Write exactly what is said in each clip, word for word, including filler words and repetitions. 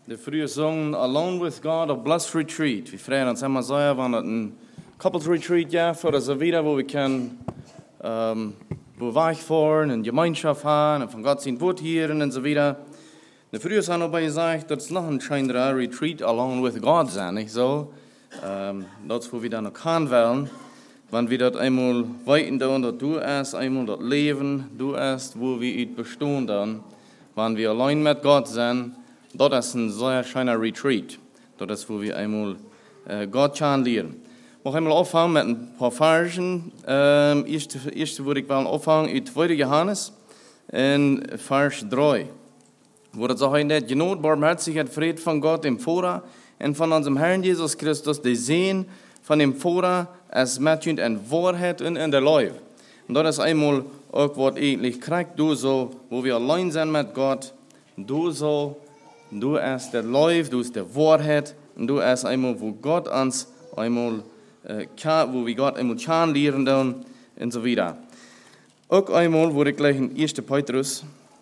De frühe Song Alone with God of Blessed Retreat. Wir freuen uns immer sehr, wenn es ein Couples Retreat gibt oder so wieder, wo wir können ähm, wo wegfahren und Gemeinschaft haben und von Gott sein Wort hören und so wieder. De frühe haben aber gesagt, dass es noch ein schönerer Retreat Alone with God sein, nicht so? Ähm, das, wo wir dann noch kann wollen, wenn wir das einmal weiten tun, dass du erst einmal das Leben, du erst, wo wir it bestehen dann, wenn wir allein mit Gott sind. Das ist ein sehr schöner Retreat. Das ist, wo wir einmal äh, Gott kennenlernen. Ich möchte einmal auffangen mit ein paar Versen. Ähm, erste, erste würde ich mal auffangen in zweiter Johannes, in Vers drei. Wo das sagt, dass Genot, Barmherzigkeit, Friede von Gott im Vorrat und von unserem Herrn Jesus Christus, die sehen von dem Vorrat, als Mädchen in Wahrheit und in der Leuwe. Und das ist einmal auch, was eigentlich kriegt, du so, wo wir allein sind mit Gott, du so, du hast der Leuwe, du hast der Wahrheit, und du hast einmal, wo Gott uns einmal, äh, wo wir Gott einmal kennenlernen und so weiter. Auch einmal wurde ich gleich in erster Petrus,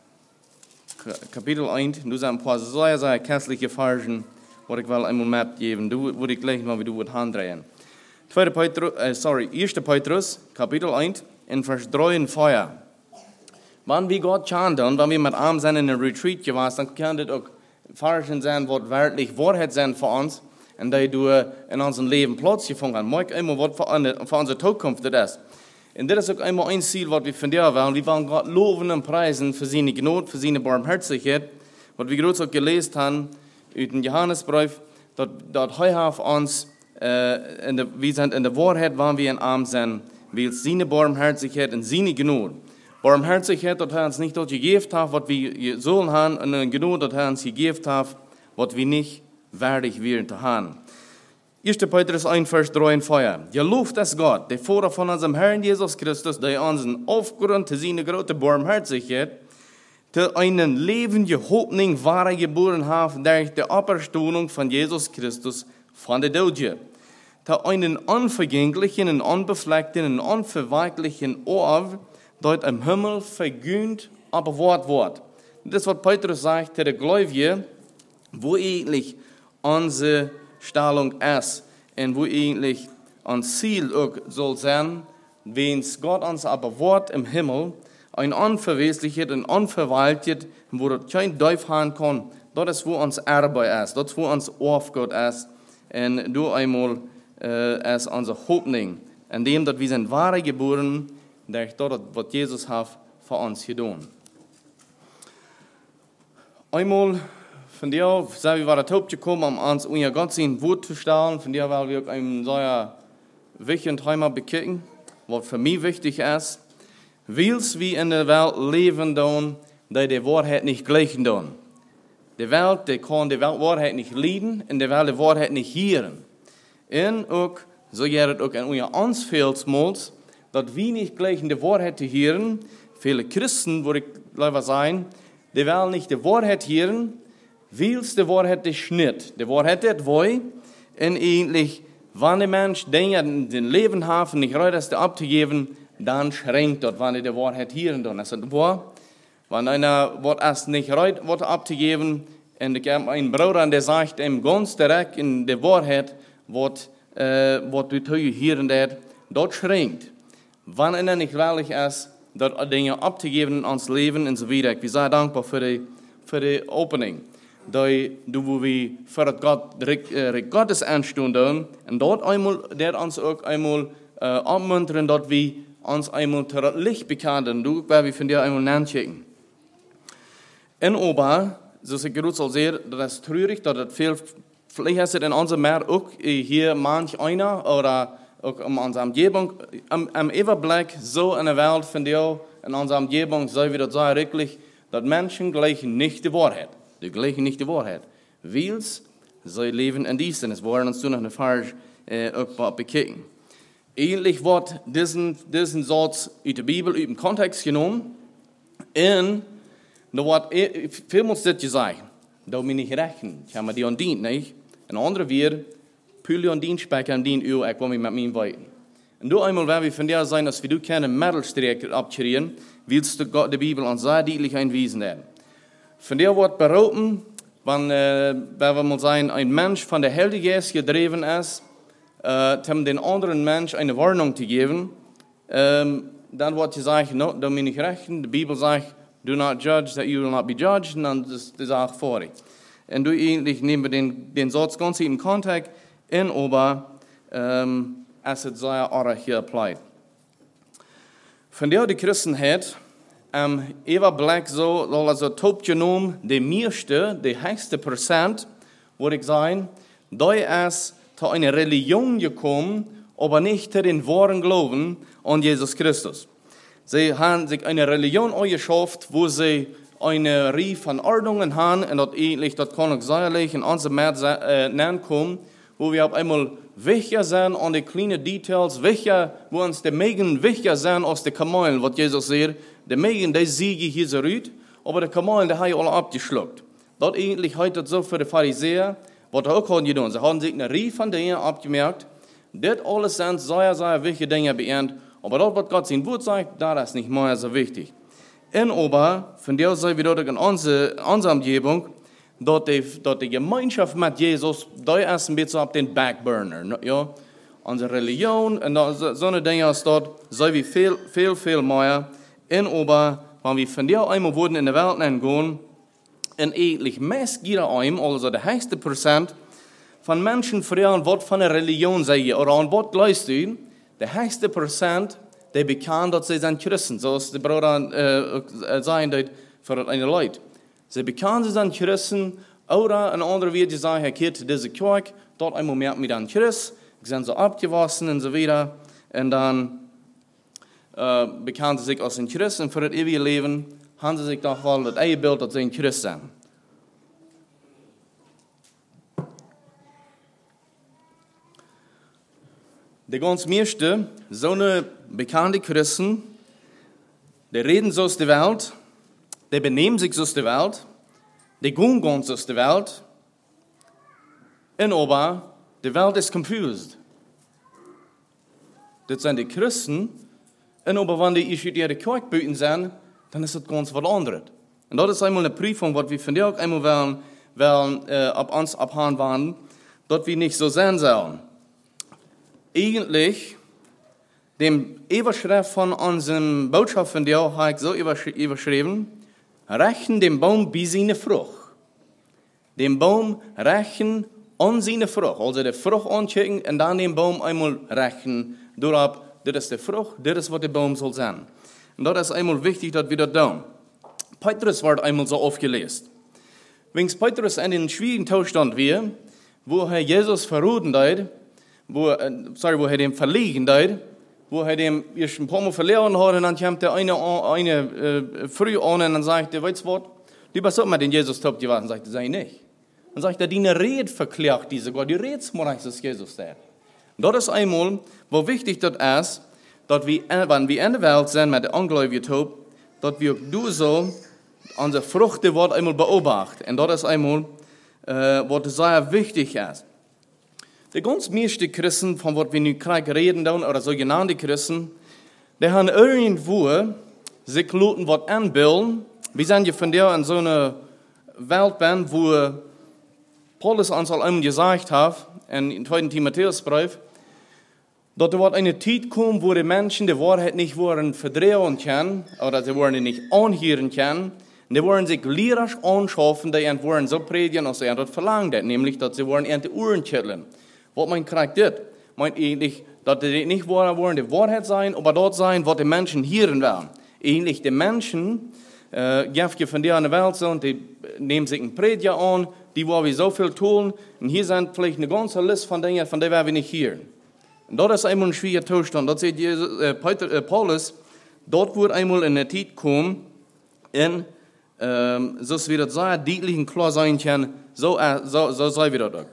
Kapitel eins, du sagst ein paar sehr, sehr christliche Versen, wo ich will einmal mitgeben. Du würde ich gleich mal, wie du würdest handrehen. Zweiter Petrus, äh, sorry, erster Petrus, Kapitel eins, in Vers drei und vier. Wenn wir Gott kennen, dann, wenn wir mit Arm sind in einem Retreat gewesen, dann kann das auch Versen sein, was wirklich Wahrheit sind für uns, und die du in unserem Leben Platz gefunden hast. Mag immer, was für, für unsere Zukunft das ist. Und das ist auch einmal ein Ziel, was wir von dir wollen. Wir wollen Gott loben und preisen für seine Gnade, für seine Barmherzigkeit. Was wir gerade auch gelesen haben, in dem Johannesbrief, dass, dass er auf uns, äh, in der, wir sind in der Wahrheit, wann wir in Arm sind, weil seine Barmherzigkeit und seine Gnade. Barmherzigkeit, dass er uns nicht dort gegeben hat, was wir sollen haben, und eine Gnade, dass er uns gegeben hat, was wir nicht würdig wären zu haben. erster Petrus eins, Vers drei und vier. Gelobt ist Gott, der Vater von unserem Herrn Jesus Christus, der uns aufgrund zu seiner großen Barmherzigkeit zu einen lebenden Hoffnung wahre geboren hat, durch die Auferstehung von Jesus Christus von der Toten. Zu einen unvergänglichen und unbefleckten und unverweichlichen Orb, dort im Himmel vergönnt, aber Wort, Wort. Das ist, was Petrus sagt, der Gläubige, wo eigentlich unsere Stellung ist und wo eigentlich ein Ziel auch soll sein, wenn Gott uns aber Wort im Himmel, ein unverwesliches und unverwaltet, wo das kein Teufel haben kann, das ist, wo uns Erbe ist, das ist, wo uns Aufgabe ist, und du einmal äh, ist unsere Hoffnung, indem dass wir sind wahre geboren, durch das, was Jesus hat für uns getan. Einmal von dir, sind wir wieder drauf gekommen, um uns unser Gott sein Wort zu stellen. Von dir, weil wir auch ein sehr wichtiges Thema bekicken, was für mich wichtig ist. Willst wir in der Welt leben, dann, die die Wahrheit nicht gleichen tun. Die Welt, die kann die Wahrheit nicht leiden, und die Welt die Wahrheit nicht hören. Und auch, so geht es auch in unser Ansfehlsmals, dass wir nicht gleich in die Wahrheit hören. Viele Christen, würde ich leider sagen, die wollen nicht die Wahrheit hören, weil die Wahrheit nicht nicht. Die Wahrheit ist wohl, und eigentlich, wenn der Mensch Dinge in den Leben hat, nicht reut ist, abzugeben, dann schränkt dort, wenn er die Wahrheit hören kann. Das ist wahr. Wenn einer was erst nicht reut, was abzugeben, und ich habe einen Bruder, der sagt ihm ganz direkt in der Wahrheit, was äh, du hören darfst, dort schränkt. Wenn einer nicht willig ist, dort Dinge abzugeben in uns Leben und so weiter. Ich bin sehr dankbar für die, für die Opening. Die, wo wir für Gott, äh, Gottes anstunden und dort einmal, der uns auch einmal äh, abmuntern, dass wir uns einmal zu Licht bekennen. Du, weil wir von dir einmal nachschicken. In Ober, so ich gerade so sehe, das ist traurig, dass das viel, vielleicht ist es in unserem Meer auch hier manch einer oder auch in unserer Umgebung, am, am Überblick so in der Welt von dir, in unserer Umgebung, so wie das sei wirklich, dass Menschen gleichen nicht die Wahrheit. Die gleichen nicht die Wahrheit. Weil sie leben in diesen. Es wollen uns noch eine Frage äh, auch bekicken. Ähnlich wird diesen, diesen Satz in der Bibel in den Kontext genommen. Und da wird viel muss das gesagt. Da bin ich rechnen. Ich habe mir die an dient, nicht? Ein anderer wird, Pülle an dient, Specker an dient, ich komme mit mir weiten. Und du einmal, wenn wir von dir sein, dass wir du keine Mittelstrecke abkriegen, willst du Gott die Bibel uns sehr deutlich einwiesen werden. Von der wird berufen, wenn, äh, wenn wir mal sagen, ein Mensch von der Heilige Geist gedreven ist, äh, um den anderen Mensch eine Warnung zu geben, ähm, dann wird gesagt, no, da bin ich recht. Die Bibel sagt, do not judge that you will not be judged, und dann ist die Sache vorbei. Und du eigentlich nehmen wir den, den Satz ganz im Kontext in, aber ähm, es ist sehr auch hier applied. Von der die Christenheit, ähm, Eva Black so, also top genommen, die meiste, die höchste Prozent, würde ich sagen, da ist zu einer Religion gekommen, aber nicht zu den wahren Glauben an Jesus Christus. Sie haben sich eine Religion eingeschafft, wo sie eine Reihe von Ordnungen haben, und das eigentlich, das kann ich säuerlich in unserem März äh, nennen kommen, wo wir auf einmal wichtiger sind an die kleinen Details, wichtiger, wo uns die Mägen wichtiger sind als die Kamelen, was Jesus sagt. Die Mägen, die siegen hier so rüt, aber die Kamelen, die haben alle abgeschluckt. Das eigentlich heute so für die Pharisäer, was auch haben getan. Sie haben sich eine Reihe von Dingen abgemerkt. Das alles sind sehr, sehr wichtige Dinge beernt. Aber das, was Gott sein Wort sagt, das ist nicht mehr so wichtig. Und aber, von der Seite wieder in unserer, unserer Umgebung, dass die, dass die Gemeinschaft mit Jesus, da ist ein bisschen auf den Backburner. Ja? Unsere Religion und so, so eine Dinge ist dort, so wie viel, viel, viel mehr. Und aber, wenn wir von der einmal wurden in der Welt hingehen, und eigentlich meist jeder einem, also der höchste Prozent, von Menschen fragen, was von der Religion sei, oder an was glaubst du, der höchste Prozent, die bekannt, dass sie sind Christen, so ist die Brüder äh, sagen, für eine Leute. Sie bekannt, sie sind Christen, oder ein anderer wird sagen, Herr geht diese Kirche, dort einmal merkt mir dann Christ, sind so abgewaschen und so weiter, und dann äh, bekannt sie sich als ein Christ, und für das ewige Leben haben sie sich doch wohl das eigene Bild, dass sie ein Christ sind. Die ganz meisten, so eine bekannte Christen, die reden so aus der Welt, die benehmen sich so aus der Welt, die gehen ganz aus der Welt, und aber die Welt ist confused. Das sind die Christen, und aber wenn die in ihre Kirche büten sind, dann ist das ganz was anderes. Und das ist einmal eine Prüfung, was wir von dir auch einmal wollen, wollen äh, ab uns abhauen waren, dass wir nicht so sein sollen. Eigentlich, dem Überschrift von unserem Botschaft von dir habe ich so überschrieben, rächen dem Baum bei seiner Frucht. Dem Baum rächen an seine Frucht. Also die Frucht anchecken und dann den Baum einmal rächen. Darauf, das ist die Frucht, das ist, was der Baum soll sein. Und das ist einmal wichtig, dass wir das tun. Petrus wird einmal so aufgelesen. Wenn Petrus in den schwierigen Zustand war, wo er Jesus verraten hat, wo, äh, sorry, wo er dem verlegen hat, wo er dem erst ein paar Mal verloren hat, und dann kommt der eine, eine äh, früh an und dann sagt er, weißt du was, du bist auch mal den Jesus top gewesen, sagt er, sei nicht. Dann sagt er, die Rede verklärt diese Gott, die Redsmorach ist Jesus der. Das ist einmal, wo wichtig das ist, dass wir, wenn wir in der Welt sind mit der Ungläubigen, dass wir du so unsere Früchte wird einmal beobachten. Und das ist einmal, äh, was sehr wichtig ist. Die ganz meisten Christen, von was wir nun gerade reden, oder sogenannte Christen, die haben irgendwo sich Leuten was anbilden. Wir sind ja von der in so einer Welt, bin, wo Paulus uns einmal gesagt hat, in zweiten Timotheusbrief, dass dort eine Zeit kommt, wo die Menschen die Wahrheit nicht wollen verdrehen können, oder sie wollen nicht anhören können. Die wollen sich lyrisch anschaffen, die wollen so predigen, als sie das verlangen, nämlich, dass sie wollen die Ohren schütteln. Was man kriegt, das meint eigentlich, dass die nicht wollen die Wahrheit sein, aber dort sein, was die Menschen hören wollen. Eigentlich die Menschen, äh, die von der in der Welt sind, die nehmen sich ein Prediger an, die wollen wir so viel tun, und hier sind vielleicht eine ganze Liste von Dingen, von denen wir nicht hören. Und das ist einmal ein schwieriger Zustand. Dort sieht Jesus, äh, Peter, äh, Paulus, dort wird einmal in der Zeit kommen, in, ähm, so wie das sehr deutlich und klar sein kann, so, äh, so, so sei wieder das.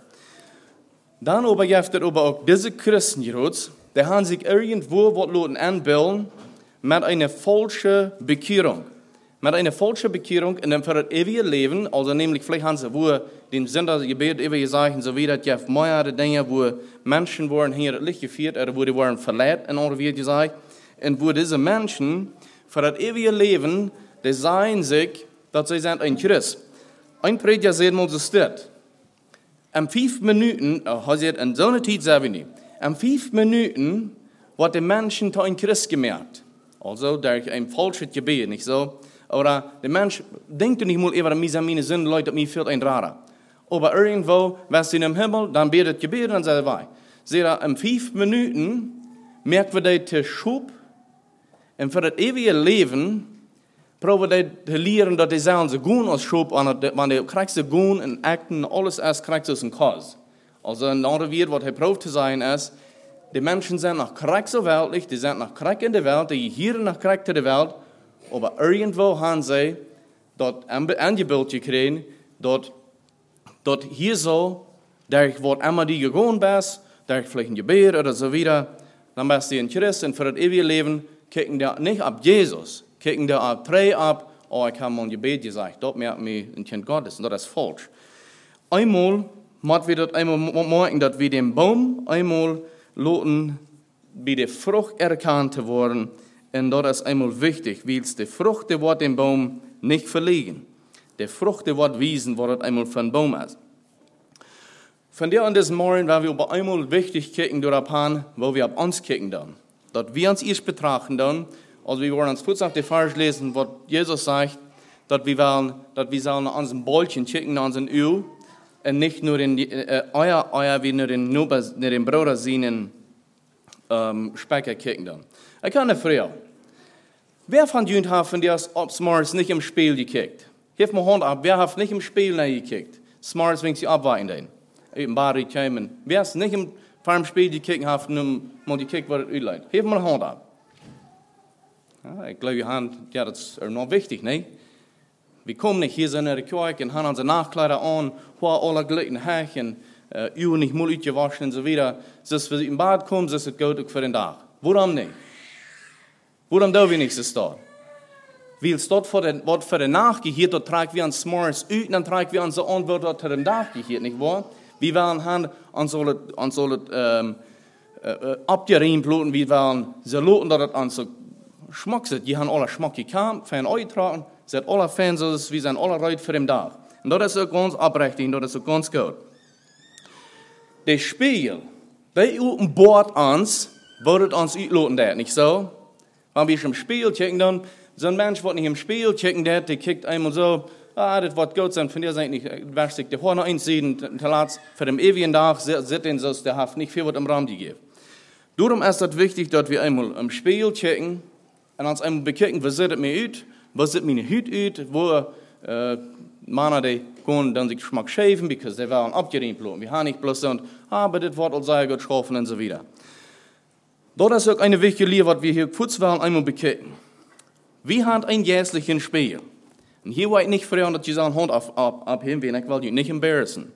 Dann aber gibt es aber auch diese Christen, die haben sich irgendwo was Leuten anbilden mit einer falschen Bekehrung. Mit einer falschen Bekehrung in dem für das ewige Leben, also nämlich vielleicht haben sie, wo den Sündergebet immer gesagt und so wieder, es gibt mehrere Dinge, wo Menschen wurden hier das Licht geführt, oder wo die wurden verletzt, in andere wie gesagt, und wo diese Menschen für das ewige Leben, die sagen sich, dass sie sind ein Christ. Ein Prediger sagt mal so steht, in fünf Minuten, er sagt, in so einer Zeit sagen wir nicht, in fünf Minuten wird der Menschen zu einem Christ gemerkt. Also, durch ein falsches Gebet, nicht so? Oder der Mensch denkt nicht mal über meine Sünden, Leute, mir fehlt ein Radar. Aber irgendwo, was in dem Himmel, dann betet Gebet, dann sagt er, seht ihr, in fünf Minuten merken wir den Schub, und für das ewige Leben, probieren wir zu lernen, dass die Sachen so gut als Schub, wenn du kriegst so gut in Akten, alles erst kriegst du aus dem Kurs. Also ein anderer Wort, was er probt zu sein, ist, die Menschen sind noch korrekt so weltlich, die sind noch korrekt in der Welt, die hier noch korrekt in der Welt, aber irgendwo haben sie dort angebildet gekriegt, dort, dort hier so, durch was immer die gegangen bist, durch vielleicht ein Gebet oder so wieder, dann bist du ein Christ und für das ewige Leben kicken die nicht ab Jesus, kicken die ab drei ab, oh, ich habe mal ein Gebet gesagt, dort merkt mich ein Kind Gottes, und das ist falsch. Einmal, müssen wir das einmal merken, dass wir den Baum einmal loten, bei der Frucht erkannt worden, und das ist einmal wichtig, weil die Frucht, die wird den Baum nicht verlegen. Die Frucht, die wird wiesen, wo das einmal von Baum ist. Von der an diesem Morgen, weil wir über einmal wichtig kicken durch Pan, wo wir ab uns kicken dann. Dass wir uns erst betrachten dann, also wir wollen uns kurz auf die Vers lesen, was Jesus sagt, dass wir wollen, dass wir sollen an unseren Bäulchen kicken, an unseren Öl, und nicht nur in die, äh, euer, euer, wie nur den, nur den Bruder sehen, ähm, Specker kicken dann. Ich kann nicht fragen. Wer von euch hat von dir ob Smarts nicht im Spiel gekickt? Hilf mir Hand ab, wer hat nicht im Spiel gekickt? Smarts wegen sie abweichen dann. Eben Bari kämen. Wer ist nicht im Farm Spiel gekickt hat, nur mal gekickt, was es leid. Hilf mir Hand ab. Ja, ich glaube, Hand, ja, das ist noch wichtig, ne? Wir kommen nicht hier so in der Kirche und haben unsere Nachkleider an, wo alle glitten Hächen, äh, Uhr nicht mal gewaschen und so weiter. Dass wir im Bad kommen, das ist gut für den Tag. Warum nicht? Warum da wir nicht so dort? Weil es dort für den, wird für den Nachgehört, dort tragen wir uns Smorts ut, und dann tragen wir unsere Antwort dort für den Nachgehört, nicht wahr? Wir wollen haben, an so an so ähm, äh, abgeräumt loten, wir wollen so loten, dass es an so Schmack sind. Die haben alle Schmack gekannt, für euch tragen, sind alle Fans, wir sind alle reut für den Tag. Und das ist auch ganz abrechtig, das ist auch ganz gut. Das Spiel, bei uns Bord uns, wird uns utloten, das, nicht so? Wenn wir im Spiel checken, dann, so ein Mensch wird nicht im Spiel checken, der, der kickt einmal so, ah, das wird gut sein, von dir sein nicht, wer sich die Horne einsehen, für den ewigen Tag, sieht den so, der hat nicht viel was im Raum gegeben. Darum ist es wichtig, dass wir einmal im Spiel checken, und uns einmal bekicken, was sieht es mir aus, was sieht meine Haut aus, wo, äh, Männer, die können dann sich Geschmack schäfen, because sie waren abgeräumt, wir haben nicht bloß so, aber das wird auch sehr gut schaffen und so weiter. Das ist auch eine wichtige Lehre, was wir hier kurz wollen, einmal bekicken. Wir haben ein jährliches Spiel. Und hier will ich nicht fragen, dass Sie seine Hand ab, ab, abheben, ich will Sie nicht embarrassen.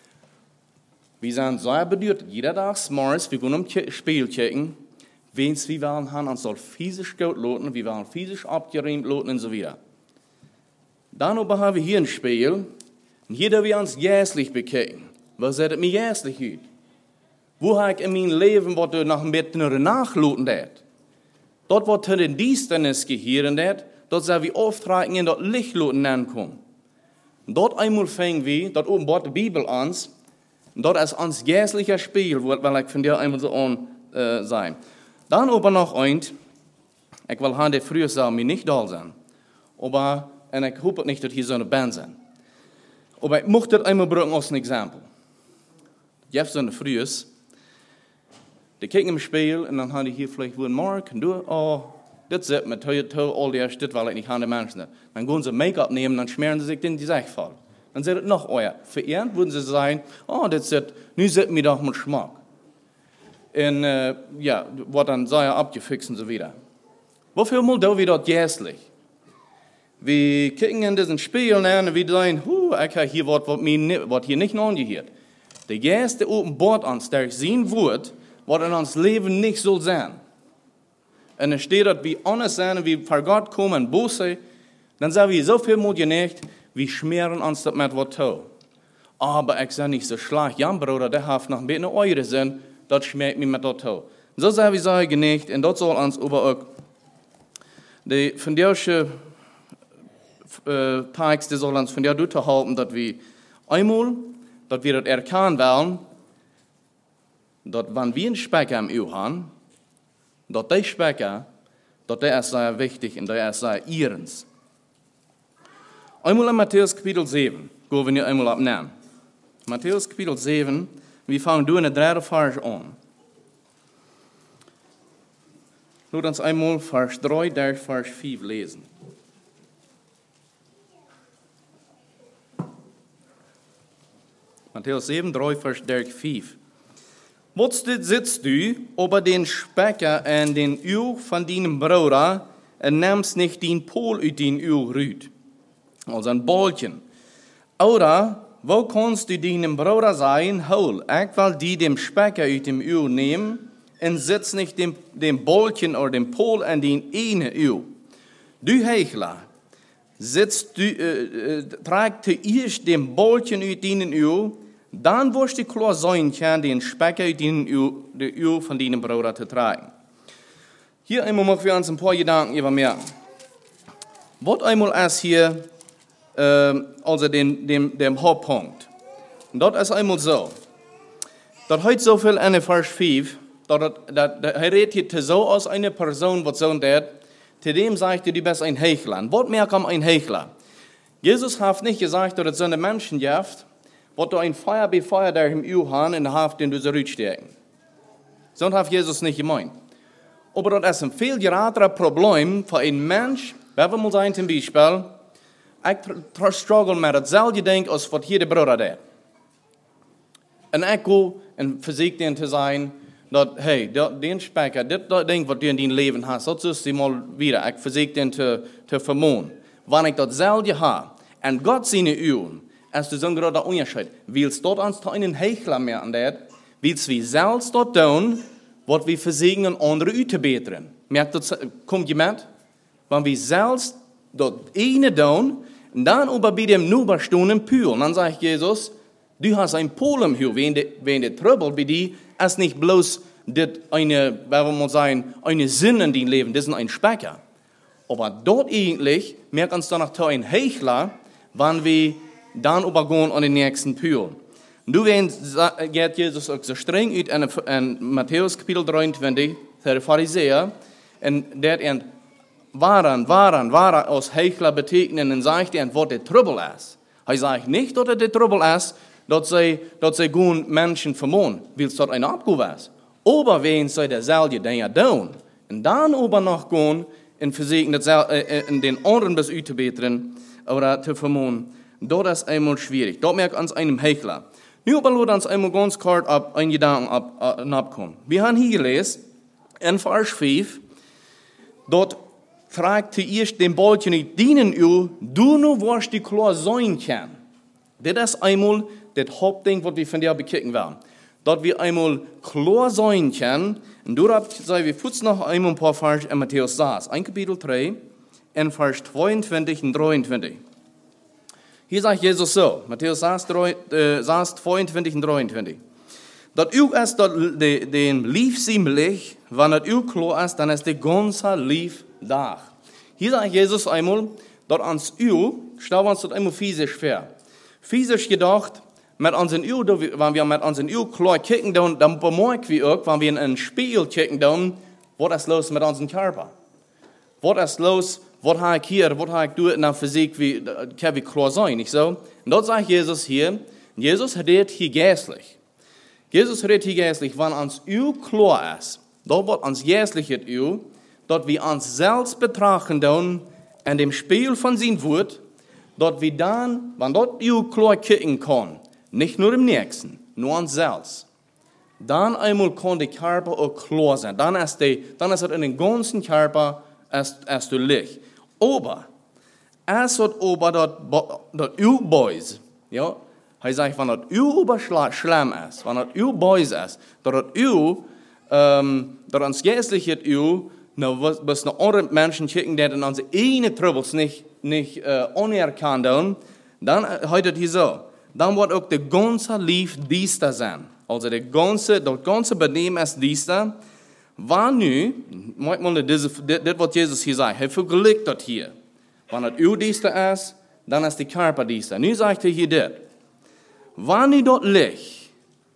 Wir sind sehr bedeutet, jeder Tag morgens, wir können im Spiel checken, wen wir wollen haben, und soll physisch gut loten, wir wollen physisch abgeräumt loten und so weiter. Dann aber haben wir hier ein Spiel, und hier dürfen wir uns jährlich bekicken. Was sieht mir jährlich aus? Wo habe ich in meinem Leben, was du nach dem Bett nachloten dat? Dort, wo du den Dienstnis gehören dat, dort sind wir auftragen in dort Lichtloten ankommen. Dort einmal fängen wir, dort oben baut die Bibel ans, und dort ist uns jährlicher Spiel, weil ich von dir einmal so an äh, sein. Dann aber noch eins, ich will haben die früher sagen, mir nicht da sein. Aber, und ich hoffe nicht, dass hier so eine Band sind. Aber ich möchte das einmal bringen als ein Exempel. Jetzt sind die früher, die kicken im Spiel, und dann haben die hier vielleicht wohl Mark, und du, oh, das ist mit all die Stück, weil ich nicht an die Menschen. Dann gehen sie Make-up nehmen, dann schmieren sie sich in die Sechfall. Dann sieht es noch euer. Verehrend würden sie sagen, oh, das ist, nun sieht mir doch mit Geschmack. Und, äh, ja, wird dann sehr abgefixt und so weiter. Wofür muss da wieder jährlich? Wir kicken in diesen Spiel, und wir sagen, huh, ich habe hier was, was hier nicht angehört. Der erste Offenbart uns, der sehen wird, was in uns Leben nicht soll sein. Und es steht, dass wir anders sein, wie vor Gott kommen und böse, dann sagen wir so viel Mut nicht, wir schmieren uns das mit was zu. Aber ich sage nicht so schlecht, ja, Bruder, der hat noch ein bisschen eure Sinn, das schmeckt mir mit das zu. So sagen wir sagen nicht, und das soll uns aber auch die fundierliche äh, Text, die soll uns von der Dutte halten, dass wir einmal, dass wir das erkennen wollen, dass wenn wir einen Specker im Öl haben, dass der Specker, dass der ist sehr wichtig und der ist sehr ihrens. Einmal in Matthäus Kapitel sieben, gehen wir nicht einmal abnehmen. Matthäus Kapitel sieben, wir fangen durch in der dritten Vers an. Lass uns einmal Vers drei, der Vers vier lesen. Matthäus sieben, drei, Vers vier. Wat sitzt du über den Specker en den Öl von deinem Bruder en nimmst nicht den Pol uit den Öl rüt, also ein Ballchen. Oder, wo kannst du deinem Bruder sagen, hol, ich will die dem Specker uit dem Öl nehmen, en sitzt nicht dem, dem Ballchen oder dem Pol an den eine Öl. Du Heuchler, sitzt du, äh, äh, tragt zuerst dem Ballchen uit deinen Öl, dann wirst du klar sein können, den Specker uit den Öl, den Öl von deinem Bruder zu tragen. Hier einmal machen wir uns ein paar Gedanken über mehr. Was einmal ist hier, äh, also den, dem, dem Hauptpunkt. Und das ist einmal so, dass heute so viel in Vers fünf, dass er redet hier so aus einer Person, was so der, zu dem sagt er, du bist ein Heuchler. Was mehr kann ein Heuchler? Jesus hat nicht gesagt, dass es so eine Menschen gibt, wo du ein Feuer befeuert, der im Öl haben, in der Haft, den du so rütstecken. So hat Jesus nicht gemeint. Aber das ist ein viel gerateres Problem für einen Mensch, wenn wir mal sagen zum Beispiel, ich struggle mit dasselbe Ding, als was hier der Bruder hat. Und ich gehe und versuche den zu sagen, dass, hey, den Specker, das Ding, was du in deinem Leben hast, das ist mal wieder, ich versuche den zu, zu vermohnen. Wenn ich dasselbe habe, und Gott seine Ölen, als du so gerade Unterschied, willst du uns einen Heuchler mehr an der, willst wir selbst dort tun, was wir versuchen, andere auszubessern. Merkt das, kommt jemand? Wenn wir selbst dort eine tun, und dann über bei dem Nuberstunden Pühl, dann sagt Jesus, du hast ein Problem hier, wenn der, wenn der Trouble bei dir ist nicht bloß das eine, wie wir mal sagen, eine Sinn in dein Leben, das ist ein Specker. Aber dort eigentlich merkt uns dann noch ein Heuchler, wenn wir dann übergehen an den nächsten Pühl. Du geht Jesus auch so streng uit in, in Matthäus Kapitel dreiundzwanzig, der Pharisäer, und der ihn waren, waren, waren als Heuchler betekenen und sagt er, was der Trouble ist. Er sagt nicht, dass er der Trouble ist, dass sie, dass sie guten Menschen vermohnen, weil es dort ein Abgabe ist. Aber wenn sie derselbe Dinge tun, und dann aber noch gehen und versuchen, in den anderen bis auszubessern oder zu vermohnen, das ist einmal schwierig. Dort merkt uns einem Heuchler. Nu aber lasst uns einmal ganz kurz ab, einen Gedanken ab, ab, abkommen. Wir haben hier gelesen, in Vers fünf, dort fragt zuerst den Ballchen nicht dienen, du nur wirst die klar sein können. Das ist einmal das Hauptding, was wir von dir bekicken werden. Dort wir einmal klar sein können, und dort sagen wir kurz noch einmal ein paar Vers in Matthäus sechs, ein Kapitel drei, in Vers zweiundzwanzig und dreiundzwanzig. Hier sagt Jesus so, Matthäus sechs, zweiundzwanzig und dreiundzwanzig. Dat u ist den Lief ziemlich, wenn das u klar ist, dann ist der ganze Lief da. Hier sagt Jesus einmal, dass ans u, stellen wir uns das einmal physisch vor. Physisch gedacht, mit unseren u, wenn wir mit unseren u klar kicken, dann, dann bemerken wir auch, wenn wir in einen Spiegel kicken, dann, was ist los mit unserem Körper? Was ist los? Was habe ich hier, was habe ich dort, und dann versuche wie, kann ich klar sein, nicht so? Und dort sagt Jesus hier, Jesus redet hier geistlich. Jesus redet hier geistlich, wenn uns Öl klar ist, dort wird uns geistlich Öl, dort wir uns selbst betrachten dann, in dem Spiel von seinem Wort, dort wir dann, wenn dort Öl klar kicken kann, nicht nur im Nächsten, nur uns selbst, dann einmal kann der Körper auch klar sein, dann ist, die, dann ist es in den ganzen Körper, als, als du Licht. Aber, als das aber das Ölboys, ja, er sagt, wenn das Öl überschlamm ist, wenn das Ölboys ist, dass das Öl, ähm, dass uns geistliche Öl, was noch andere Menschen schicken, die in unsere eigenen Troubles nicht, nicht äh, unerkannt haben, dann heute hier so, dann wird auch der ganze Lief dieser sein. Also der ganze, das ganze Benehmen ist dieser. Wann nu, manchmal das, das, was Jesus hier sagt, er vergleicht das hier. Wenn das uw Dienster ist, dann ist die Körper Dienster. Nu sagt er hier dit. Wann u dort Licht,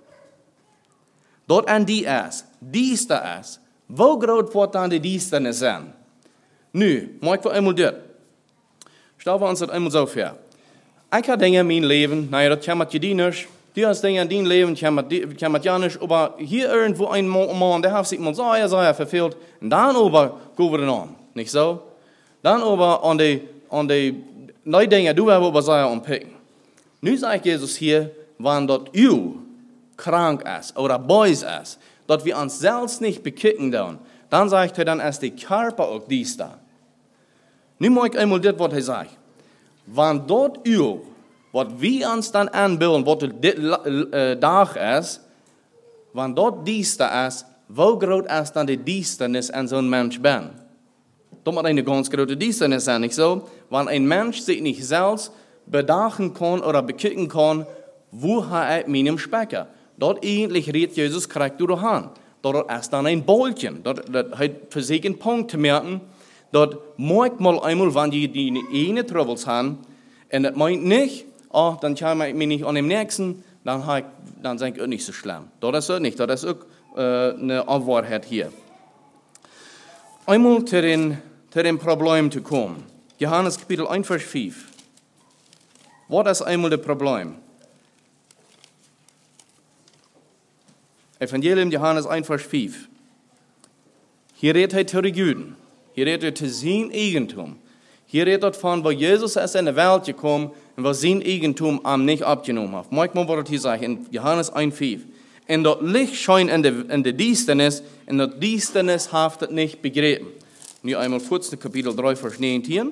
dort an die ist, Dienster ist, wo groot wordt dan die Diensternis zijn? Nu, mag ik voor eenmaal dit. Stellen wir uns das einmal so vor. Ich habe Dinge in meinem Leben, naja, das kann man ja nicht. Du hast Dinge in deinem Leben, kann man ja nicht. Aber hier irgendwo ein Mann, der hat sich mal so, ja, so, ja, verfehlt. Und dann aber gehen wir dann an. Nicht so? Dann aber an die, an die neue Dinge, du aber so anpicken. Nu sagt Jesus hier, wenn dort du krank ist oder boys ist, dass wir uns selbst nicht bekicken dann, dann sagt er, dann ist der Körper auch dies da. Nu mag ich einmal das, was er sagt. Wenn dort u, was wir uns dann anbilden, was dit uh, Tag ist, wenn dort dies da ist, wo groß ist dann die Diensternis an so ein Mensch bin? Das muss eine ganz große Diensternis sein, nicht so? Wenn ein Mensch sich nicht selbst bedachen kann oder bekicken kann, wo er mit ihm Specker. Dort eigentlich redet Jesus korrekt durch Hand. Dort ist dann ein Bolchen. Dort hat für sich einen Punkt zu merken. Dort mag mal einmal, wenn die die eine Troubles haben, und das meint nicht, oh, dann kann ich mich nicht an dem nächsten, dann, ich, dann sage ich auch nicht so schlimm. Das ist auch nicht, das ist auch äh, eine Wahrheit hier. Einmal zu den, zu den Problemen zu kommen. Johannes Kapitel eins, Vers fünf. Was ist einmal das Problem? Evangelium Johannes eins, Vers fünf. Hier redet er zu den Juden. Hier redet er zu sein Eigentum. Hier redet er davon, wo Jesus ist in die Welt gekommen und wo sein Eigentum am nicht abgenommen hat. Manchmal wird hier sagen, in Johannes eins, fünf. Und das Licht scheint in der, in der Diensternis, und das Diensternis hat es nicht begriffen. Nu einmal kurz in Kapitel drei, Vers neunzehn.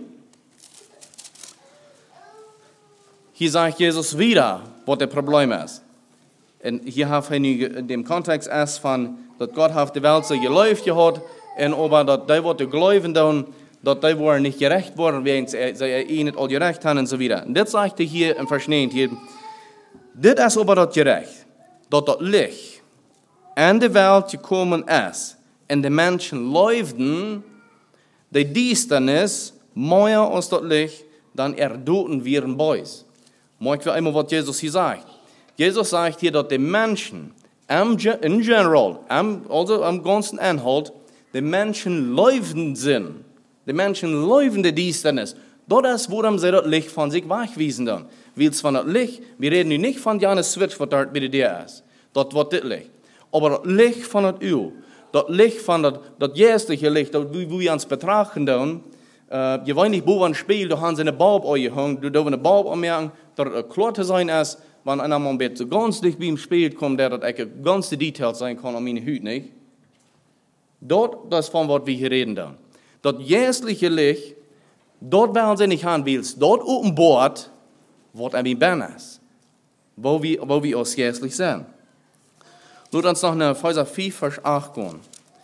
Hier sagt Jesus wieder, was das Problem ist. Und hier hat er in dem Kontext erst von, dass Gott auf die Welt so geläuft hat, und aber, dass die, was die glauben, dann, dass die waren nicht gerecht worden, während sie, sie eh nicht all gerecht haben und so weiter. Und das sagt er hier im Vers neunzehn. Das ist aber das Gerecht, dass das Licht in die Welt gekommen ist, und die Menschen läuften, die Diensternis mehr als das Licht, dann erdoten wir ein Boys. Mag ich einmal, was Jesus hier sagt. Jesus sagt hier, dass die Menschen in general, also am ganzen Inhalt, die Menschen läufen sind. Die Menschen läufen die Diensternis. Das ist, worum sie das Licht von sich wegwiesen dann. Weil es von das Licht, wir reden nu nicht von Janus Switch, was dort bei dir ist. Das wird das Licht. Aber das Licht von das Öl, das Licht von das, das jährliche Licht, das, wo wir uns betrachten dann, äh, je wollen nicht boven Spiel, da haben sie eine Baub angehangen, du darfst eine Baub anmerken, dass es klar zu sein ist, wenn einer Mann so ganz dicht beim Spiel kommt, der das ganz Details sein kann an meine Hüte nicht. Dort, das ist von was wir hier reden dann. Das jährliche Licht, dort werden sie nicht haben willst, dort oben Bord, was an mir ben ist. Wo wir, wo wir uns jährlich sind. Lass uns noch nach Epheser vier, Vers acht gehen.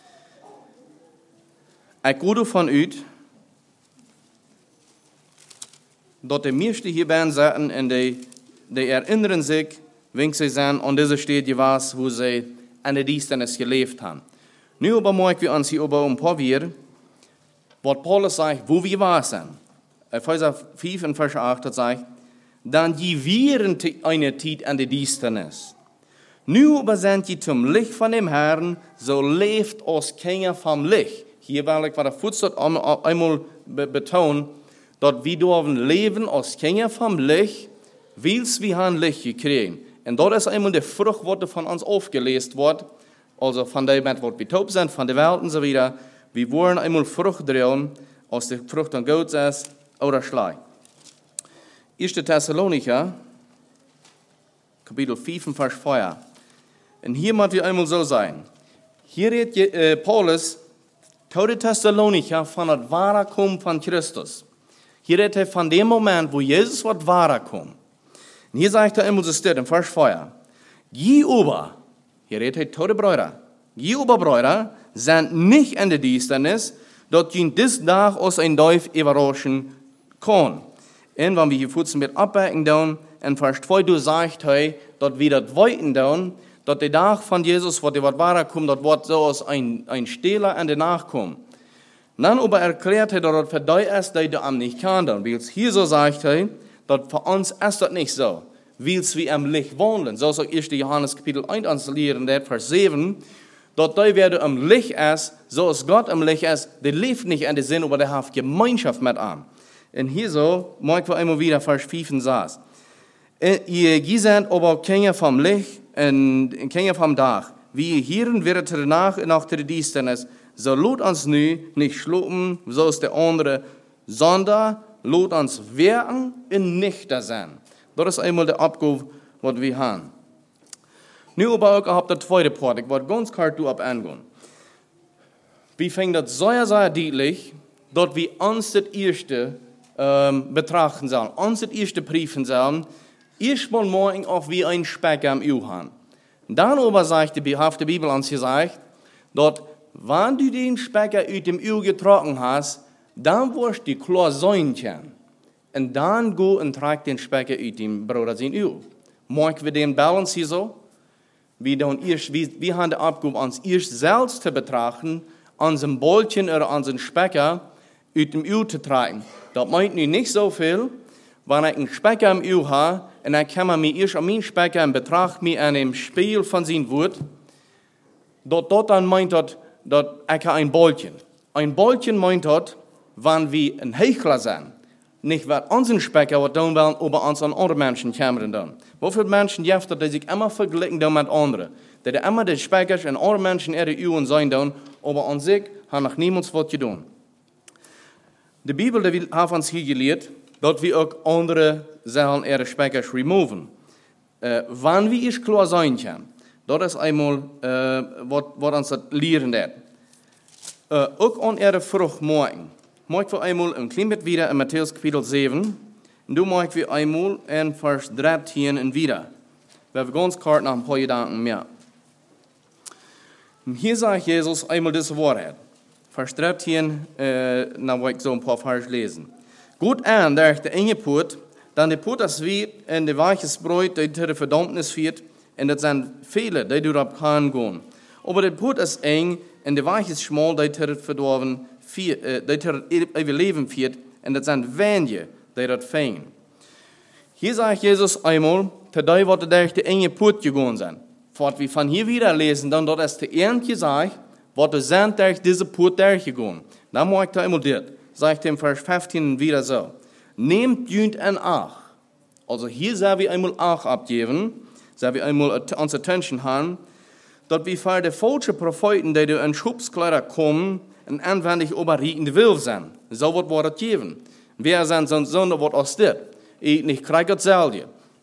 Ich gehe davon aus, dass die meisten hier ben sitzen und die, die erinnern sich, wenn sie sind an dieser Stätte was, wo sie an der Dienstnis gelebt haben. Nu aber mag wir uns hier über ein paar wir, was Paulus sagt, wo wir waren sind. Epheser vier, Vers acht hat sagt, dann die wären eine Zeit an der Dienstnis. Nu aber sind die zum Licht von dem Herrn, so lebt als Kinder vom Licht. Hier will ich, was der Fuß einmal betonen, dass wir dürfen leben als Kinder vom Licht, weil wir haben Licht gekriegt. Und dort ist einmal die Frucht, die von uns aufgelesen wird, also von dem, was wir taub sind, von der Welt und so weiter. Wir wollen einmal Frucht drin, aus der Frucht dann gut ist oder schlecht. erster Thessalonicher, Kapitel vier, Vers vier. Und hier muss wir einmal so sein. Hier redet äh, Paulus, Tode Thessalonicher, von der Wiederkunft von Christus. Hier redet er von dem Moment, wo Jesus wird wiederkommen. Und hier sagt er einmal so steht, in Vers vier. Je über, hier redet er tote Brüder, je über Brüder, sind nicht in der Dienstnis, dort ihn dies Tag aus ein Teuf überraschen kann. Und wenn wir hier kurz mit abwägen, dann, in Vers zwei, du sagst, hey, dort wir das weiten, dann, dort der Tag von Jesus, wo der Wort wahrer kommt, dort wird so aus ein, ein Stehler an der Nachkommen. Dann aber erklärt er, dass das für dich ist, dass du am nicht kann. Weil es hier so sagt er, dass für uns ist das nicht so. Weil wir am Licht wohnen. So sagt erster Johannes Kapitel eins ans Lehren, der Vers sieben, dass da wer du am Licht ist, so ist Gott am Licht ist, der lebt nicht in den Sinn, aber der hat Gemeinschaft mit ihm. Und hier so, mag ich einmal wieder Vers fünf sagen. Ihr seid aber Kinder vom Licht und Kinder vom Tag. Wie ihr hören werdet danach nach der Dienstnis, so lohnt uns nu nicht schlupen, so ist der andere, sondern lohnt uns wirken und nicht da sein. Das ist einmal der Abgabe, was wir haben. Nu aber auch auf der zweite Part, ich wollte ganz klar ab angehen. Wir finden das sehr, sehr deutlich, dass wir uns das erste ähm, betrachten sollen, uns das erste prüfen sollen, erstmal morgen auch wie ein Speck am Öl haben. Dann aber sagt die, hat die Bibel uns gesagt, dass wenn du den Speck aus dem Öl getrocknet hast, dann wirst du klar sein können. Und dann go und trag den Speck aus dem Brot sein Öl. Morgen wir den Balance hier so, wir, dann erst, wir, wir haben die Abgabe, uns erst selbst zu betrachten, unseren Bällchen oder unseren Specker aus dem Öl zu tragen. Das meint nicht so viel, wenn ich einen Specker im Öl habe, und dann kann man mir erst an meinen Specker und betrachte mich an dem Spiel von seinem Wort, dort, dort dann meint das, dass ich ein Bällchen. Ein Bällchen meint das, wenn wir ein Heuchler sind. Nicht, was unseren Specker was tun wollen, aber uns an andere Menschen kommen dann. Wofür Menschen gibt es, die sich immer vergleichen mit anderen. Die immer die Speckers und andere Menschen ihre Üben sein dann, aber an sich haben noch niemand was getan. Die Bibel die hat uns hier gelehrt, dass wir auch andere Sachen ihre Speckers removen. Äh, wann wir es klar sein können, das ist einmal, äh, was uns das lehren wird. Äh, auch an ihre Frucht morgen. Mag wir einmal ein klein bisschen wieder in Matthäus Kapitel sieben. Und du mag wir einmal in Vers dreizehn und wieder. Wir haben ganz kurz noch ein paar Gedanken mehr. Und hier sagt Jesus einmal diese Worte. Vers dreizehn, äh, dann will ich so ein paar Vers lesen. Gut an, der der enge Put, dann der Put das wird in der weiches Brot, der zur Verdammnis führt, und das sind viele, die darauf kann gehen. Aber der Put ist eng, und der weiches schmal, der zur Verdorben führt, äh, der zur Leben führt, und das sind wenige, die das fängen. Hier sagt Jesus einmal, dass die, was durch der enge Put gegangen sind. Fort wir von hier wieder lesen, dann dort ist der Ernte gesagt, was sind durch diese Put durchgegangen. Dann mag ich da einmal das. Sagt im Vers fünfzehn wieder so. Nehmt jünd en Ach. Also hier sollen wir einmal Ach abgeben, sollen wir einmal unsere Attention haben, dass wir für die falschen Propheten, die in Schubskleider kommen, und anwendig überriechende will sind. So wird Wort geben. Wer sind so Sonne, was aus dit? Ich nicht kriege das selbe.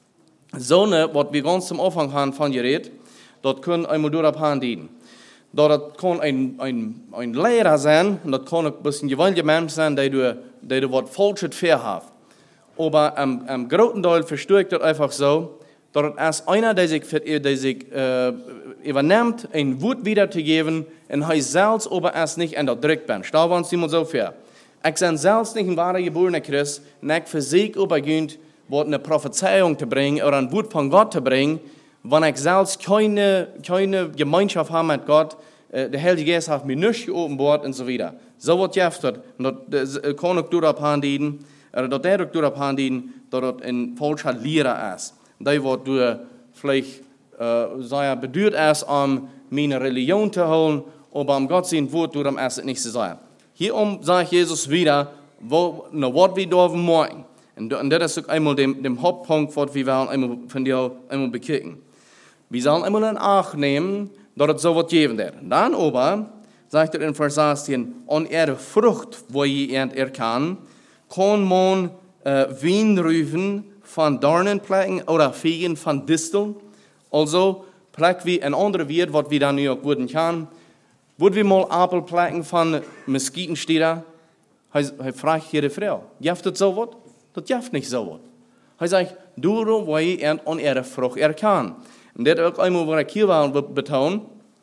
Sonne, was wir ganz zum Anfang haben von geredet, dort können einmal durch Hand dienen. Dat kan een, een, een leraar zijn, en dat kan ook een gewone mens zijn, die du, die du wat falsches verhaft. Aber am, am großen Teil verstehe ich das einfach so, dass es einer, der sich, der sich äh, übernimmt, ein Wort wiederzugeben, und er selbst aber erst nicht in der Druck bin. Stell uns immer so vor. Ich bin selbst nicht ein wahrer geborener Christ, und ich versuche übergehend, eine Prophezeiung zu bringen, oder ein Wort von Gott zu bringen, wenn ich selbst keine, keine Gemeinschaft habe mit Gott, äh, der Heilige Geist hat mir nicht geopenbart und so weiter. So wird jeftet, und das kann ich durch abhandigen, oder dass der durch abhandigen, dass das ein falscher Lehrer ist. Der wird durch vielleicht äh, sehr bedeutet ist, um meine Religion zu holen, aber um Gott sein Wort durch am ersten nicht zu sein. Hierum sagt Jesus wieder, wo, na, was wir dürfen morgen. Und, und das ist einmal dem, dem Hauptpunkt, was wir einmal von dir einmal bekicken. Wir sollen einmal in Acht nehmen, dass es so wird geben wird. Dann aber, sagt er in Vers achtzehn, an ihre Frucht, wo ihr erkannt, kann man äh, Wein rufen von Dornenplanken oder Feigen von Disteln. Also, vielleicht wie ein anderer Wirt, was wir dann auch würden können. Würden wir mal Apfelplanken von Mesquiten stehen? Er fragt jede Frau, jaft das so was? Das jaft nicht so was. Er sagt, du, wo ihr an ihre Frucht erkannt. Und das auch einmal, was ich hier betonen,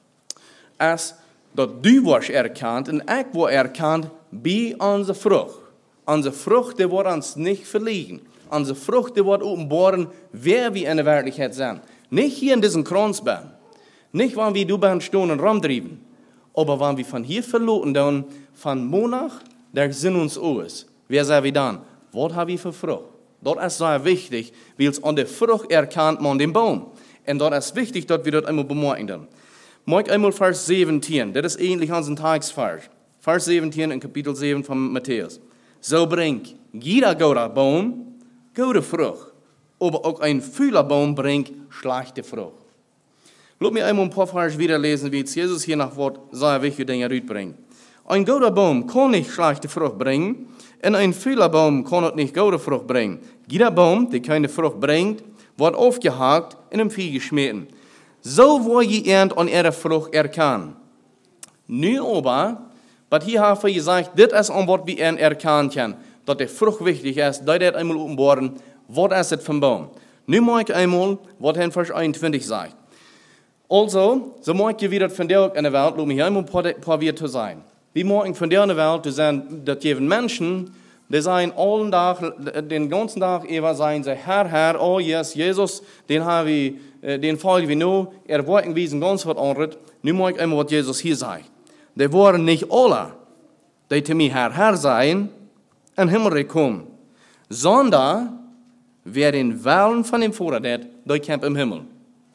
ist, dass du wirst erkannt und ich werde erkannt bei unserer Frucht. Unsere Frucht, die wird uns nicht verlieren. Unsere Frucht, die wird offenbaren, wer wir in der Wirklichkeit sind. Nicht hier in diesem Kranzband. Nicht, wenn wir du beim Stehen und rumtreiben. Aber wenn wir von hier verloren, dann von Monat, der sind uns aus. Wer sagen wir dann? Was haben wir für Frucht? Das ist sehr wichtig, weil es an der Frucht erkannt man den Baum. Und das ist wichtig, dass wir das einmal bemerken. Mag einmal Vers siebzehn, das ist ähnlich an den Tagsvers. Vers siebzehn in Kapitel sieben von Matthäus. So bringt jeder gute Baum gute Frucht, aber auch ein fauler Baum bringt schlechte Frucht. Lass mich einmal ein paar Vers wieder lesen, wie jetzt Jesus hier nach Wort sehr wichtige Dinge bringt. Ein guter Baum kann nicht schlechte Frucht bringen, und ein fauler Baum kann auch nicht gute Frucht bringen. Jeder Baum, der keine Frucht bringt, wird aufgehakt und im Vieh geschmissen. So wo je ernt an ihrer Frucht erkannt. Nu aber, was hier habe ich gesagt, das ist an was wir erkennen können, dass die Frucht wichtig ist, dass das einmal offenbaren, was ist das für ein Baum. Nu mag ich einmal, was in Vers einundzwanzig sagt. Also, so mag ich wieder von der in der Welt, um hier einmal ein paar, paar wieder zu sein. Wir morgen von der in der Welt, das sind, dass jeden Menschen, die sein allen Tag, den ganzen Tag über sein, sie Herr, Herr, oh yes, Jesus, den haben wir, den folgen wir nur, er wollte wiesen ganz was anderes. Nu mag ich einmal, was Jesus hier sagt. Die waren nicht alle, die zu mir Herr, Herr sein, in den Himmel kommen, sondern wer den Willen von dem Vater hat, der kämpft im Himmel.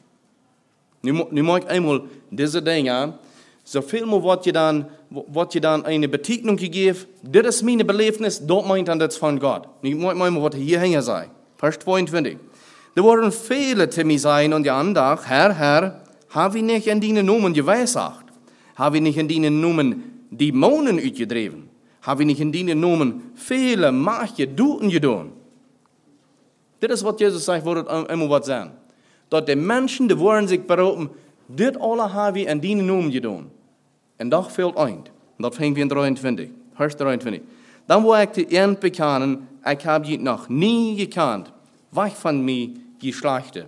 Nu, nu mag ich einmal diese Dinge, so viel mehr, was ihr dann, was ihr dann eine Bezeichnung gegeben, das ist meine Belebnis, dort meint dann das von Gott. Nu mag ich einmal, was hier hängen sei. Vers zweiundzwanzig. Da waren viele zu mir sein und die anderen, Herr, Herr, habe ich nicht in deinen Namen geweissagt? Habe ich nicht in deinen Namen Dämonen uitgedreven? Habe ich nicht in deinen Namen viele Machtje Duten getan? Das ist, was Jesus sagt, wo das einmal was sagen. Dass die Menschen, die wollen sich berufen, das alle habe ich in deinen Namen getan. Und das fehlt ein. Und das fängt wir in dreiundzwanzig. Vers dreiundzwanzig. Dann wo ich die End bekennen, ich habe dich noch nie gekannt. Weg von mir, die Schlechte.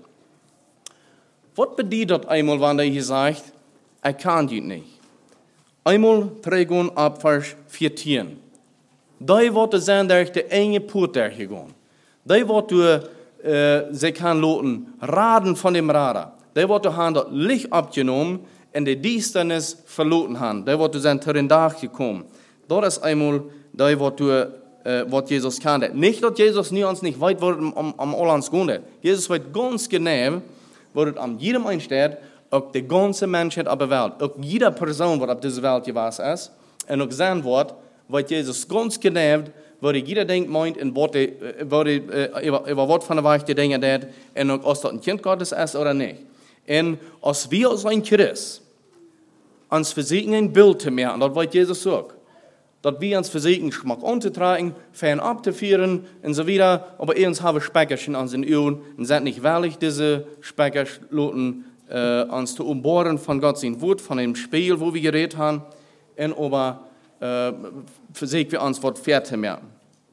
Was bedeutet das einmal, wenn er hier sagt, ich kann dich nicht? Einmal prägen ab Vers vierzehn. Da wird es sein, dass der enge Put der gegangen. Da wird du, äh, sie kann loten, raden von dem Radar. Da wird du haben das Licht abgenommen und die Düsternis verloren haben. Da wird du sein zu den Tag gekommen. Das ist einmal, da wird du, äh, was Jesus kann. Nicht, dass Jesus nie uns nicht weit wird am, am Orlands gehen. Jesus weiß ganz genau, wo es an jedem einsteht, auch die ganze Menschheit auf der Welt, auch jede Person, die auf dieser Welt gewesen ist, und auch sein wird, weiß Jesus ganz genau, wo jeder denkt, meint, und was die, wo die, über, über was von der Weich die Dinge hat, und ob das ein Kind Gottes ist oder nicht. Und als wir als ein Christ uns versuchen, ein Bild zu machen, das weiß Jesus auch, dass wir uns versuchen, Geschmack anzutragen, fern abzuführen und so weiter, aber uns haben Speckerchen an den Ohren und sind nicht wirklich diese Speckerchen äh, uns zu umbohren von Gott sein Wort, von dem Spiel, wo wir geredet haben, und aber äh, versuchen wir uns was fertig machen.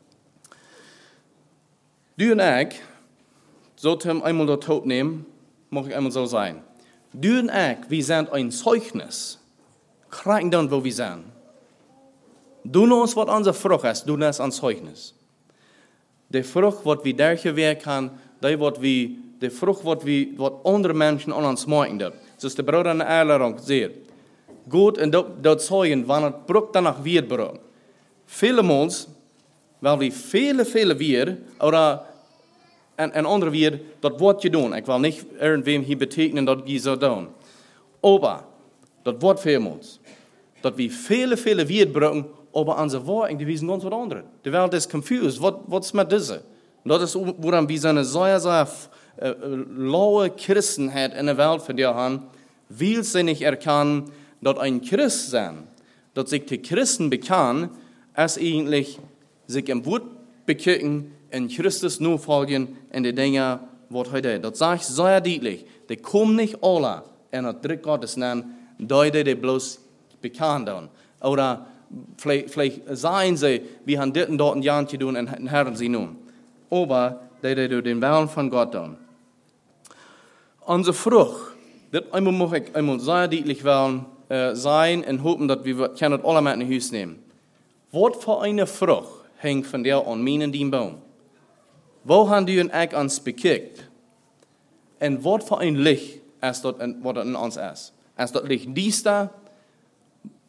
Du und ich, sollten einmal das Tod nehmen, mag ich einmal so sein. Du und ich, wir sind ein Zeugnis, kriegen dann, wo wir sind. Du uns, was unsere Frucht ist, du uns ein Zeugnis. Die Frucht, was wir dadurch werden kann, die, was wir, die Frucht, was wir, was andere Menschen an uns machen. Das ist der Bruder in der Erklärung sehr. Gut, und das Zeugen, wann es Bruch danach wird bringen. Viele Mals, weil wir viele, viele wir, oder ein, ein anderer wir, das Wort getan. Ich will nicht irgendwem hier betegnen, dass die so tun. Aber, das Wort vielmals, dass wir viele, viele wir bringen, aber unsere Worte, die wissen ganz was anderes. Die Welt ist confused. Was, was ist mit dieser? Das ist, woran wir so eine sehr, sehr äh, laue Christenheit in der Welt für die haben, weil sie nicht erkennen, dass ein Christ sein, dass sich die Christen bekennen, als eigentlich sich im Wort bekennen, in Christus nur folgen, in die Dinge, was heute. Das sage ich sehr deutlich. Die kommen nicht alle in das Dritt Gottes nennen, die die bloß bekennen. Oder Vielleicht, vielleicht sagen sie, wir haben das und dort ein Jahr zu tun und Herren sie nun. Aber die, die, die den Willen von Gott tun. Unsere Frucht, das einmal muss ich einmal sehr deutlich wollen, äh, sein und hoffen, dass wir das alle mit in Haus nehmen. Was für eine Frucht hängt von der an mir in dem Baum? Wo haben die und ich uns bekickt? Und was für ein Licht ist das, was in uns ist? Ist das Licht düster?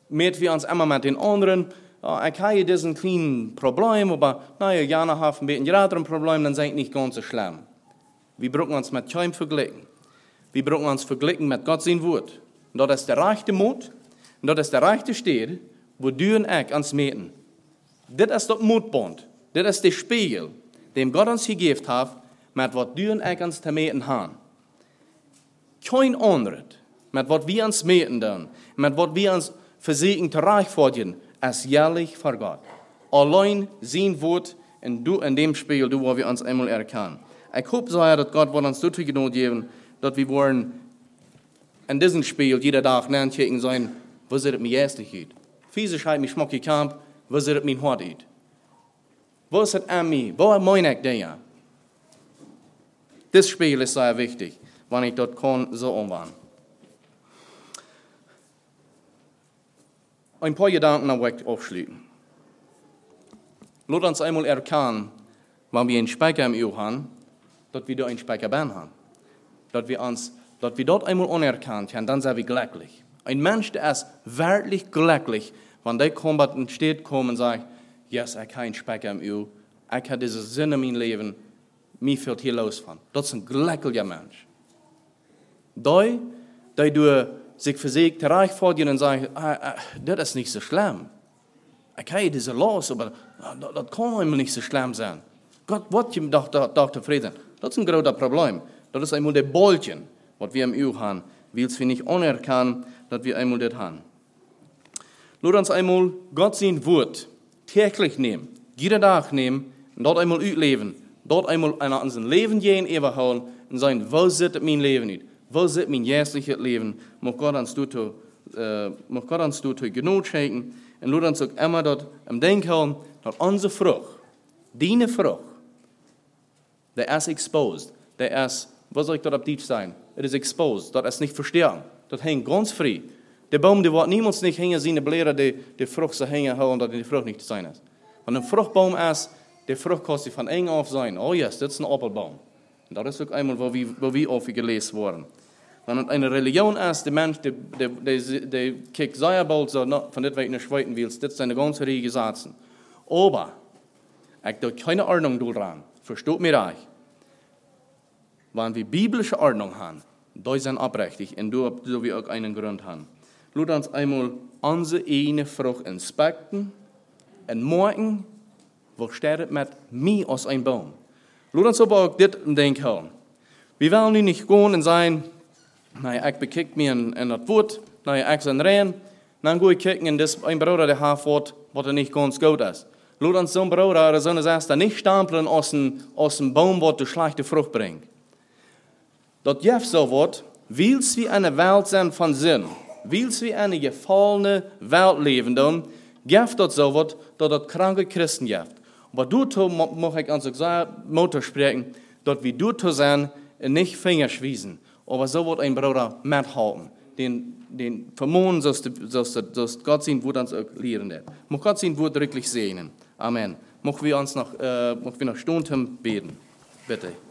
mit wir uns immer mit den anderen, ja, ich habe diesen kleinen Problem, aber naja, Jana hat ein bisschen größeren Problem, dann sei nicht ganz so schlimm. Wir brauchen uns mit keinem vergleichen. Wir brauchen uns vergleichen mit Gott sein Wort. Und das ist der rechte Mut, und das ist der rechte Steher, wo du und ich uns meten. Das ist das Mutband. Das ist der Spiegel, den Gott uns gegeben hat, mit was du und ich uns zu meten haben. Kein anderes, mit was wir uns meten dann, mit was wir uns versuchen zu reichfordern, als jährlich vor Gott. Allein sein Wort und du in dem Spiegel, du, wo wir uns einmal erkennen. Ich hoffe so, dass Gott uns dazu genug geben, dass wir wollen in diesem Spiel jeder Tag nachdenken sein, was ist es mir jährlich geht. Physisch hat mich schmuckig Kampf, was ist es mir Hort geht. Was ist es an mir? Wo meine ich denn? Das Spiel ist sehr wichtig, wenn ich dort kann, so umwandeln. Ein paar Gedanken am Weg aufschließen. Lass uns einmal erkennen, wenn wir einen Speicher im Öl haben, dass wir da einen Speicher haben. Dass wir uns, dass wir dort einmal anerkannt haben, dann sind wir glücklich. Ein Mensch, der ist wirklich glücklich, wenn der kommt und steht kommt und sagt, yes, ich habe einen Speicher im Öl, ich habe diesen Sinn in meinem Leben, mir fehlt hier los von. Das ist ein glücklicher Mensch. Da, da du sich versucht, reich vor dir und sagst, ah, ah, das ist nicht so schlimm. Ich habe diese los, aber das, das kann immer nicht so schlimm sein. Gott wird ihm doch, doch, doch zufrieden. Das ist ein großes Problem. Das ist einmal der Bolchen, was wir im Öl haben, weil wir nicht anerkennen, dass wir einmal das haben. Lass uns einmal Gott sein Wort täglich nehmen, jeden Tag nehmen und dort einmal ausleben. Dort einmal in unser Leben gehen, überholen und sagen, wo sitzt mein Leben nicht? Wo sitzt mein jährliches Leben? Mag Gott uns dazu, äh, mag Gott uns dazu genug schenken und lass uns auch immer dort im Denken haben, dass unsere Frucht, deine Frucht, der ist exposed, der ist, was soll ich dort auf Deutsch sagen? Es ist exposed, das ist nicht verstehen, das hängt ganz frei. Der Baum, der wird niemals nicht hängen, seine Blätter, die, die Frucht zu hängen haben, dass die Frucht nicht sein ist. Wenn ein Fruchtbaum ist, der Frucht kostet von eng auf sein. Oh ja, yes, das ist ein Apfelbaum. Und das ist auch einmal, wo wir, wo wir oft gelesen wurden. Wenn es eine Religion ist, der Mensch, der, der, der, der kijkt sehr bald so, no, von das, was ich nicht schweiten will, das ist eine ganze Reihe Sätze. Aber, ich habe keine Ordnung daran. Versteht mir reich. Wenn wir biblische Ordnung haben, da sind abrechtig und du, so wie auch einen Grund haben. Lass uns einmal unsere eine Frucht inspekten und morgen, wo steht mit mir aus einem Baum. Lass uns aber auch das im Denken haben. Wir wollen nicht gehen und sagen, naja, ich bekicke mir in, in das Wort, naja, ich bin rein, dann gehe ich kicken in das ein Bruder, der hat Wort, was er nicht ganz gut ist. Lass uns so ein Bruder oder so eine Sache nicht stampeln aus dem, aus dem Baum, was die schlechte Frucht bringt. Das Jeff so wird, weil wir eine Welt sind von Sinn, weil wir eine gefallene Welt leben, dann gibt das so wird, dass das kranke Christen gibt. Aber du mag ich an so Mutter sprechen, dass wir du zu sein, nicht Finger schwießen. Aber so wird ein Bruder mithalten. Den, den vermohnen, dass Gott sein Wort uns auch lehren wird. Mag Gott sein Wort wirklich segnen. Amen. Mag wir uns noch, äh, mag wir noch Stunden beten. Bitte.